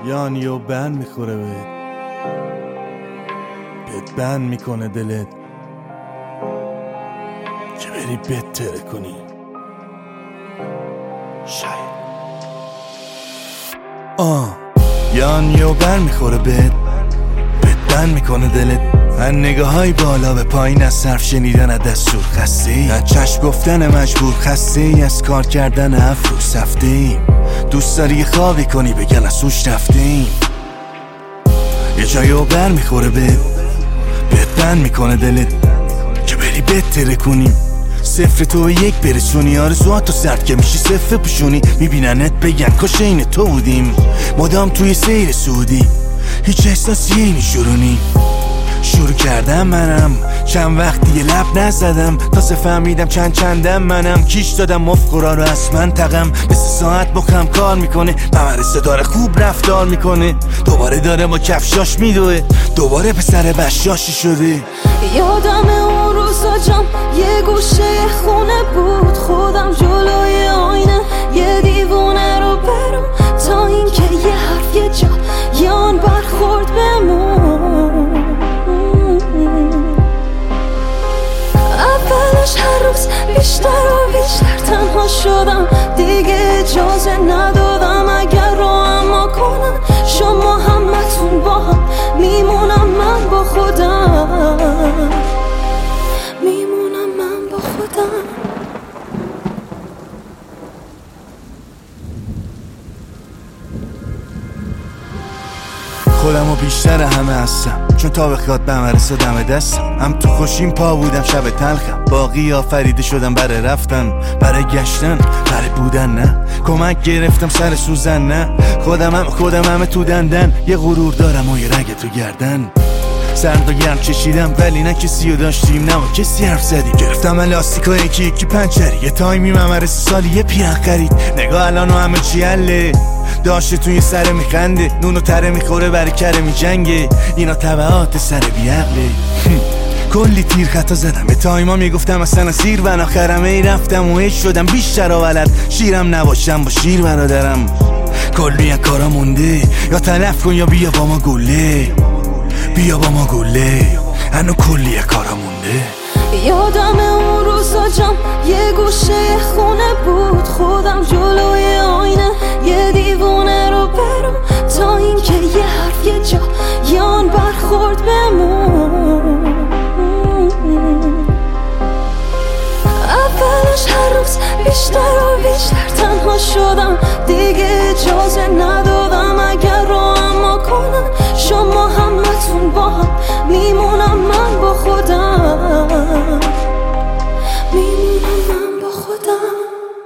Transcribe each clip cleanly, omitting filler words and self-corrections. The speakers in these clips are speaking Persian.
یعنی و بند میخوره بهت بند میکنه دلت که بری بهتره کنی. شاید یعنی و بند میخوره بهت بند میکنه دلت. من نگاه های بالا به پایین از صرف شنیدن از دستور خسته ای، از چشم گفتن مجبور خسته ای، از کار کردن افرو سفته ایم. دوست داری خوابی کنی بگن از سوش رفته ایم. یه جایی و بر میخوره بهت بند میکنه دلت که بری بهتره کنی. صفر تو یک برسونی، آرزوهاتو سرد که میشی صفر پوشونی. میبیننت بگن کاش این تو بودیم، مدام توی سیر سعودی، هیچ احساسی اینی شروع کردم منم. چند وقت دیگه لب نزدم، تازه فهمیدم چندم منم. کیش دادم مفقورا رو از من تقم، به 3 ساعت مخم کار میکنه. ممرسه داره خوب رفتار میکنه، دوباره داره با کفشاش میدوه، دوباره پسر بشاشی شده. یادم اون روزا جام یه گوشه خونه بود، خودم جلوی آینه یه دیوونه رو برم، تا اینکه یه حرف یه جا یان برخورد بمون. اولش هر روز بیشتر و بیشتر تنها شدم، دیگه اجازه ندادم اگر رو اما کنم. شما همتون با هم میمونم، من با خودم میمونم، من با خودم. خودم و بیشتر همه هستم، چون تا بخواد به مرسه دم دستم. هم تو خوشیم پا بودم شب تلخم، باقی آفریده شدم برای رفتن، برای گشتن، برای بودن. نه کمک گرفتم سر سوزن، نه خودم تو دندن. یه غرور دارم و یه رگ تو گردن. سرد و گرم چشیدم ولی نه کسی رو داشتیم، نه با کسی حرف زدیم. گرفتم لاستیکا یکی پنچری، یه تایمی ممرسه سالی یه پیرن خرید. نگاه الان و همه چی حله، داشته توی سر میخنده، نونو تره میخوره برای کره میجنگه. اینا تبعات سر بیعقله. کلی تیر خطا زدم، به تایما میگفتم اصلا سیر، و آخرم ای رفتم و ایش شدم بیشتر و ولد. شیرم نباشم با شیر برادرم، کلی از کارا مونده. یا تلف کن یا بیا با ما گله، بیا با ما گله، هنو کلی از کارا مونده. یادم اون روزا جام یه گوشه خونه بود، خودم جلوی آینه یه دیوونه رو برم، تا اینکه یه حرف یه جا یان برخورد بمون. اولش هر روز بیشتر و بیشتر تنها شدم، دیگه اجازه ندادم اگر رو اما کنم. شما همتون با هم میمونم، من با خودم میمونم، من با خودم.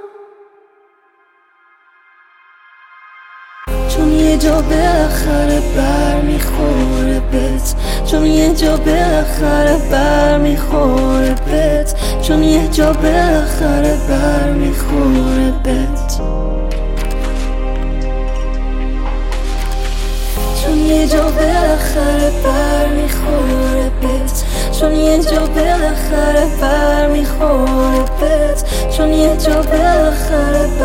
چون یه جا بالاخره بر میخوره بهت، چون یه جا بالاخره بر میخوره بهت، چون یه جا بالاخره بر میخوره بهت، چون یه جا بالاخره بر میخوره بهت، چون یه جا بالاخره بر میخوره بهت، چون یه جا بالاخره